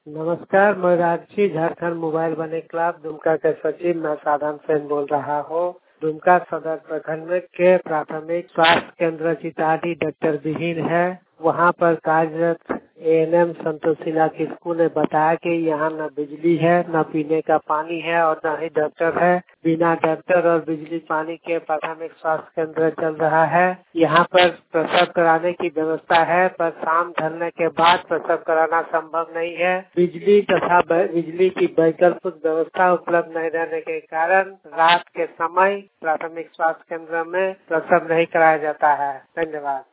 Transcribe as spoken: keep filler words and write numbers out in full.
नमस्कार, मैं रांची झारखंड मोबाइल बने क्लब दुमका के सचिव मैं साधन सेन बोल रहा हूँ। दुमका सदर प्रखंड में के प्राथमिक स्वास्थ्य केंद्र चिताडी डॉक्टर विहीन है। वहाँ पर कार्यरत A N M Santoshila Kisku ने बताया कि यहाँ न बिजली है, न पीने का पानी है और न ही डॉक्टर है। बिना डॉक्टर और बिजली पानी के प्राथमिक स्वास्थ्य केंद्र चल रहा है। यहाँ पर प्रसव कराने की व्यवस्था है, पर शाम ढलने के बाद प्रसव कराना संभव नहीं है। बिजली तथा बिजली की वैकल्पिक व्यवस्था उपलब्ध नहीं रहने के कारण रात के समय प्राथमिक स्वास्थ्य केंद्र में प्रसव नहीं कराया जाता है। धन्यवाद।